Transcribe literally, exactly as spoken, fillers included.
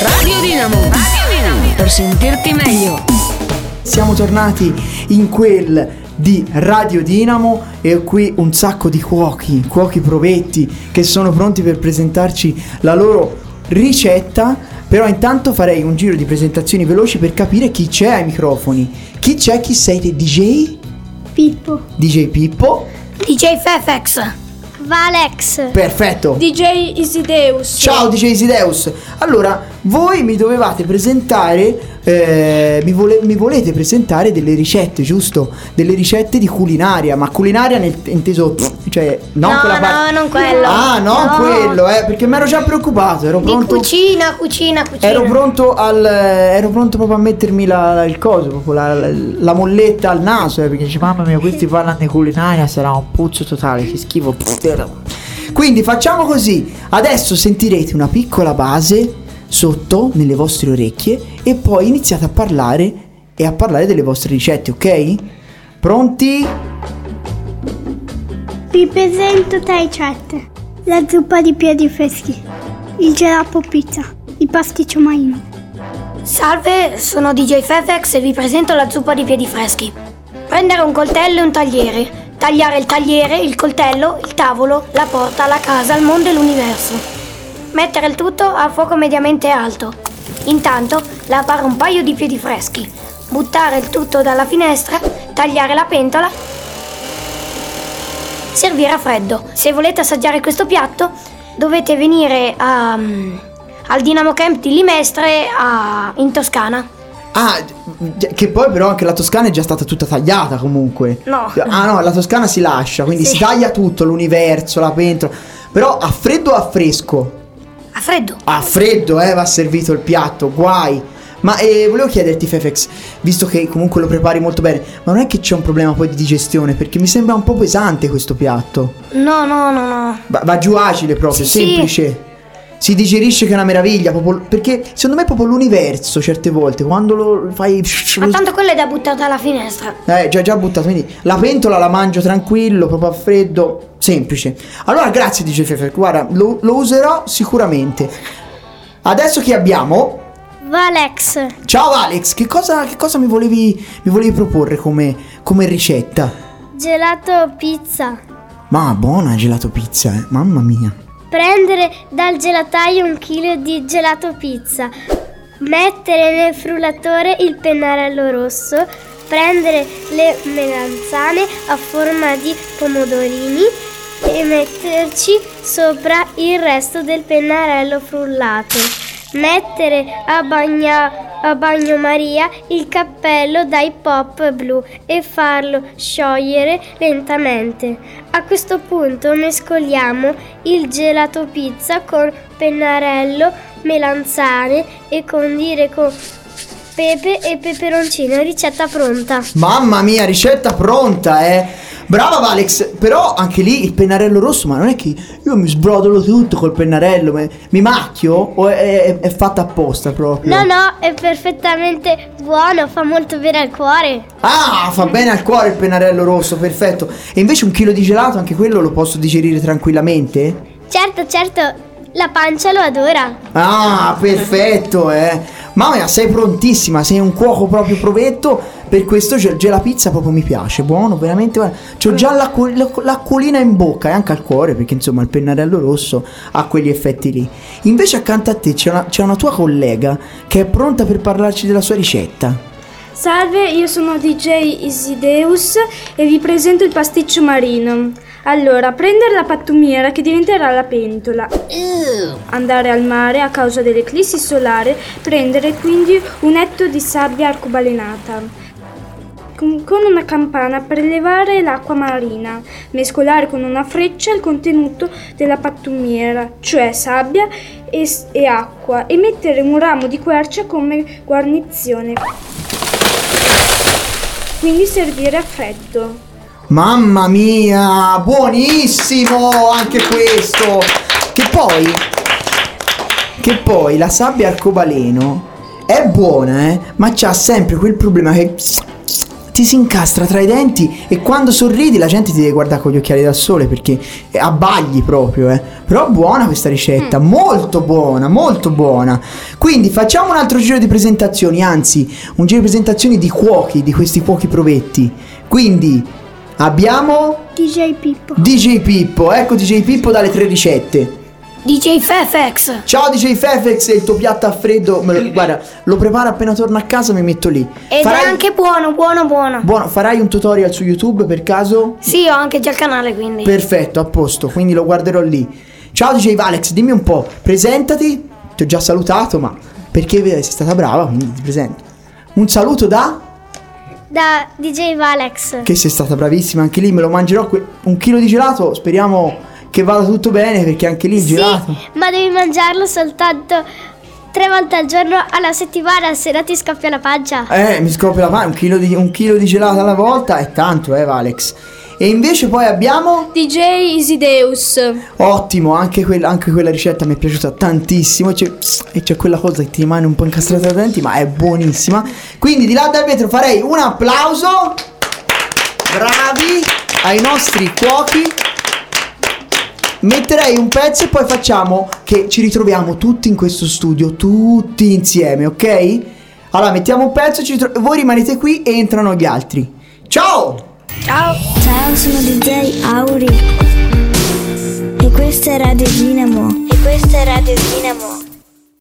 Radio Dinamo. Radio Dinamo. Per sentirti meglio. Siamo tornati in quel di Radio Dinamo e ho qui un sacco di cuochi, cuochi provetti che sono pronti per presentarci la loro ricetta. Però intanto farei un giro di presentazioni veloci per capire chi c'è ai microfoni. Chi c'è? Chi sei te? D J? Pippo. D J Pippo. D J Fefex. Valex. Perfetto. D J Isideus. Ciao D J Isideus. Allora, voi mi dovevate presentare eh, mi, vole- mi volete presentare delle ricette, giusto? Delle ricette di culinaria, ma culinaria nel inteso, cioè non no, quella no, parte. non quello. Ah, non no. quello, eh, perché mi ero già preoccupato, ero Di pronto. cucina, cucina, cucina. Ero pronto al ero pronto proprio a mettermi la, il coso, proprio la, la, la molletta al naso, eh, perché dice mamma mia, questi parlano di culinaria, sarà un puzzo totale, che schifo. Quindi facciamo così. Adesso sentirete una piccola base sotto nelle vostre orecchie e poi iniziate a parlare e a parlare delle vostre ricette, ok? Pronti? Vi presento tre ricette: la zuppa di piedi freschi, il gelato pizza, il pasticcio marino. Salve, sono D J Fefex e vi presento la zuppa di piedi freschi. Prendere un coltello e un tagliere, tagliare il tagliere, il coltello, il tavolo, la porta, la casa, il mondo e l'universo. Mettere il tutto a fuoco mediamente alto. Intanto lavare un paio di piedi freschi, buttare il tutto dalla finestra, tagliare la pentola, servire a freddo. Se volete assaggiare questo piatto dovete venire a, al Dinamo Camp di Limestre a, in Toscana. Ah, che poi però anche la Toscana è già stata tutta tagliata comunque. No. Ah no, la Toscana si lascia, quindi Sì. si taglia tutto, l'universo, la pentola. Però a freddo o a fresco? A freddo. A freddo, eh, va servito il piatto, guai. Ma eh, volevo chiederti Fefex, visto che comunque lo prepari molto bene, ma non è che c'è un problema poi di digestione? Perché mi sembra un po' pesante questo piatto. No, no, no, no. Va, va giù agile proprio, Sì, semplice. Si digerisce che è una meraviglia, proprio, perché secondo me è proprio l'universo certe volte, quando lo fai... Ma tanto quello è da buttare dalla finestra. Eh, già già buttato, quindi la pentola la mangio tranquillo, proprio a freddo, semplice. Allora grazie D J Fefe, guarda, lo, lo userò sicuramente. Adesso chi abbiamo? Valex. Ciao Alex, che cosa, che cosa mi, volevi, mi volevi proporre come, come ricetta? Gelato pizza. Ma buona gelato pizza, eh, mamma mia. Prendere dal gelataio un chilo di gelato pizza, mettere nel frullatore il pennarello rosso, prendere le melanzane a forma di pomodorini e metterci sopra il resto del pennarello frullato. Mettere a, bagna, a bagnomaria il cappello dai pop blu e farlo sciogliere lentamente. A questo punto mescoliamo il gelato pizza con pennarello, melanzane e condire con pepe e peperoncino. Ricetta pronta. Mamma mia, ricetta pronta, eh. Brava Alex, però anche lì il pennarello rosso, ma non è che io mi sbrodolo tutto col pennarello, mi, mi macchio o è, è, è fatta apposta proprio? No, no, è perfettamente buono, fa molto bene al cuore. Ah, fa bene al cuore il pennarello rosso, perfetto. E invece un chilo di gelato, anche quello lo posso digerire tranquillamente? Certo, certo, la pancia lo adora. Ah, perfetto, eh. Mamma mia, sei prontissima, sei un cuoco proprio provetto. Per questo gel- gelapizza proprio mi piace, buono, veramente, guarda. C'ho già l'acqu- l'acquolina in bocca e anche al cuore, perché insomma il pennarello rosso ha quegli effetti lì. Invece accanto a te c'è una, c'è una tua collega che è pronta per parlarci della sua ricetta. Salve, io sono D J Isideus e vi presento il pasticcio marino. Allora, prendere la pattumiera che diventerà la pentola, andare al mare a causa dell'eclissi solare, prendere quindi un etto di sabbia arcobalenata. Con una campana prelevare l'acqua marina, mescolare con una freccia il contenuto della pattumiera, cioè sabbia e, e acqua, e mettere un ramo di quercia come guarnizione. Quindi servire a freddo. Mamma mia, buonissimo anche questo. Che poi, che poi la sabbia arcobaleno è buona, eh, ma c'ha sempre quel problema che ti si incastra tra i denti e quando sorridi la gente ti deve guardare con gli occhiali da sole perché abbagli proprio, eh. Però buona questa ricetta, mm. molto buona, molto buona. Quindi facciamo un altro giro di presentazioni, anzi un giro di presentazioni di cuochi, di questi cuochi provetti. Quindi abbiamo D J Pippo. D J Pippo, ecco D J Pippo dalle tre ricette. D J Fefex. Ciao D J Fefex, il tuo piatto a freddo, me lo, guarda, lo preparo appena torno a casa, mi metto lì. Ed farai... è anche buono, buono, buono. Buono, farai un tutorial su YouTube per caso? Sì, ho anche già il canale, quindi. Perfetto, a posto, quindi lo guarderò lì. Ciao D J Valex, dimmi un po', presentati. Ti ho già salutato, ma perché sei stata brava, quindi ti presento. Un saluto da... Da D J Valex. Che sei stata bravissima, anche lì me lo mangerò. Que- un chilo di gelato, speriamo che vada tutto bene, perché anche lì il sì, gelato. Ma devi mangiarlo soltanto tre volte al giorno alla settimana, se no ti scoppia la pancia. Eh, mi scoppia la pancia, un chilo di, un chilo di gelato alla volta è tanto, eh Valex. E invece poi abbiamo D J Isideus. Ottimo, anche quella, anche quella ricetta mi è piaciuta tantissimo. C'è, e c'è quella cosa che ti rimane un po' incastrata dai denti, ma è buonissima. Quindi di là dal vetro farei un applauso. Bravi ai nostri cuochi. Metterei un pezzo e poi facciamo che ci ritroviamo tutti in questo studio, tutti insieme, ok? Allora mettiamo un pezzo, ci ritro- voi rimanete qui e entrano gli altri. Ciao! Ciao! Ciao, sono D J Auri e questa è Radio Dinamo. E questa è Radio Dinamo.